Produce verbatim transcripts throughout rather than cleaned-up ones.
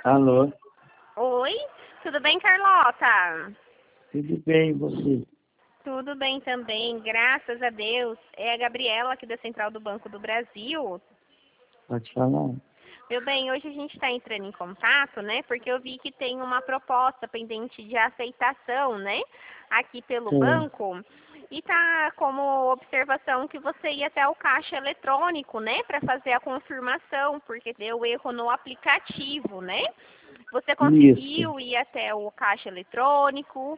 Alô? Oi, tudo bem, Carlota? Tudo bem, e você? Tudo bem também, graças a Deus. É a Gabriela aqui da Central do Banco do Brasil. Pode falar? Meu bem, hoje a gente está entrando em contato, né? Porque eu vi que tem uma proposta pendente de aceitação, né? Aqui pelo Sim. banco. E tá como observação que você ia até o caixa eletrônico, né? Para fazer a confirmação, porque deu erro no aplicativo, né? Você Isso. conseguiu ir até o caixa eletrônico?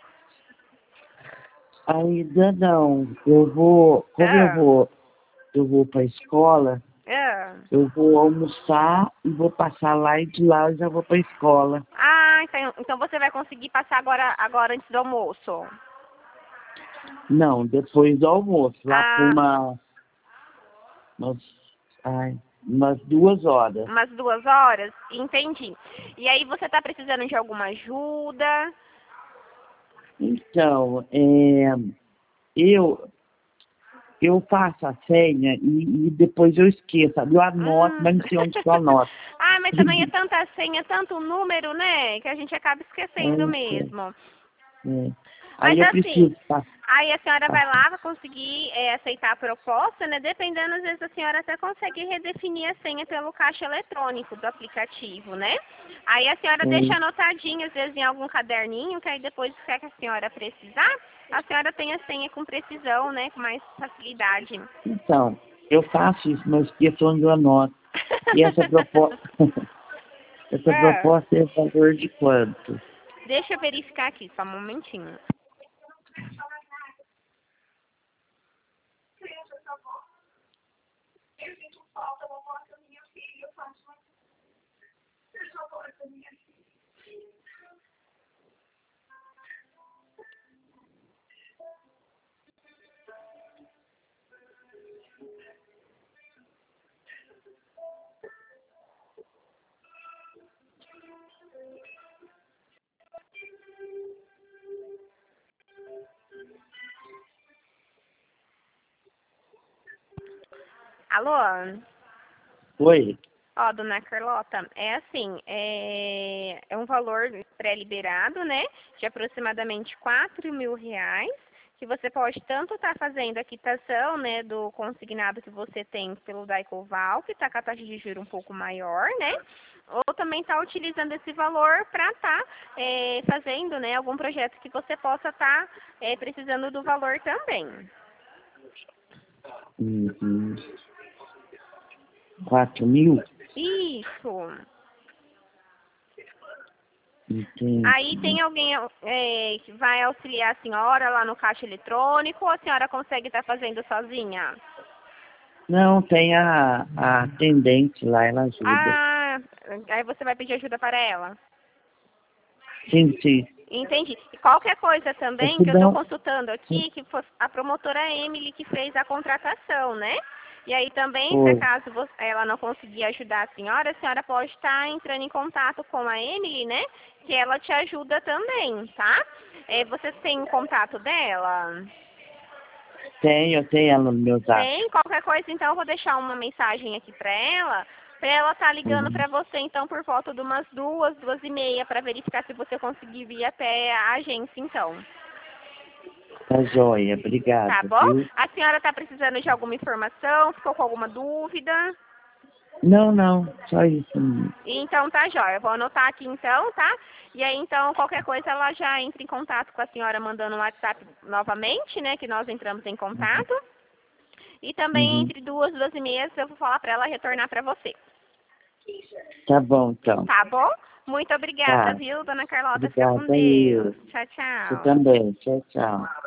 Ainda não. Eu vou, como eu Ah, vou, eu vou para a escola, ah. eu vou almoçar e vou passar lá e de lá eu já vou para a escola. Ah, então, então você vai conseguir passar agora, agora antes do almoço. Não, depois do almoço, lá por Ah, uma, umas, ai, umas duas horas. umas duas horas? Entendi. E aí você está precisando de alguma ajuda? Então, é, eu, eu faço a senha e, e depois eu esqueço, sabe? Eu anoto, Hum. mas não sei onde que eu anoto. Ah, mas também é tanta senha, tanto número, né? Que a gente acaba esquecendo É, mesmo. é. Mas Aí eu assim, preciso pa- aí a senhora vai passar. lá, vai conseguir é, aceitar a proposta, né? Dependendo, às vezes a senhora até consegue redefinir a senha pelo caixa eletrônico do aplicativo, né? Aí a senhora deixa É, anotadinho, às vezes em algum caderninho, que aí depois, se é que a senhora precisar, a senhora tem a senha com precisão, né? Com mais facilidade. então, eu faço isso, mas esqueço onde eu anoto. E essa proposta, essa É. proposta é o valor de quanto? Deixa eu verificar aqui, só um momentinho. Alô? Oi? Ó, dona Carlota, é assim, é, é um valor pré-liberado, né, de aproximadamente quatro mil reais, que você pode tanto estar fazendo a quitação, né, do consignado que você tem pelo Daicoval, que está com a taxa de juros um pouco maior, né, ou também está utilizando esse valor para estar é, fazendo, né, algum projeto que você possa estar é, precisando do valor também. Uhum. Quatro mil? Isso. Aí Entendi. tem alguém é, que vai auxiliar a senhora lá no caixa eletrônico ou a senhora consegue estar fazendo sozinha? Não, tem a, a atendente lá, ela ajuda. Ah, aí você vai pedir ajuda para ela. Sim, sim. Entendi. E qualquer coisa É também que que eu estou não. consultando aqui, que foi a promotora Emily que fez a contratação, né? E aí também, se Foi. acaso você- ela não conseguir ajudar a senhora, a senhora pode estar entrando em contato com a Emily, né? Que ela te ajuda também, tá? É, você tem o contato dela? Tenho, eu tenho ela no meu zap. Tem? Qualquer coisa, então eu vou deixar uma mensagem aqui pra ela, pra ela estar ligando Uhum. pra você, então, por volta de umas duas, duas e meia, pra verificar se você conseguir vir até a agência, então. Tá joia, Tá obrigado, bom? viu? A senhora tá precisando de alguma informação? Ficou com alguma dúvida? Não, não, só isso mesmo. Então tá jóia. Eu vou anotar aqui então, tá? E aí então qualquer coisa ela já entra em contato com a senhora mandando um WhatsApp novamente, né? Que nós entramos em contato. E também Uhum. entre duas, duas e meia eu vou falar pra ela retornar pra você. Tá bom, então. Tá bom? Muito obrigada, Tá. viu, dona Carlota? Fica com Obrigada Deus. eu. Tchau, Você tchau. também. Tchau, tchau.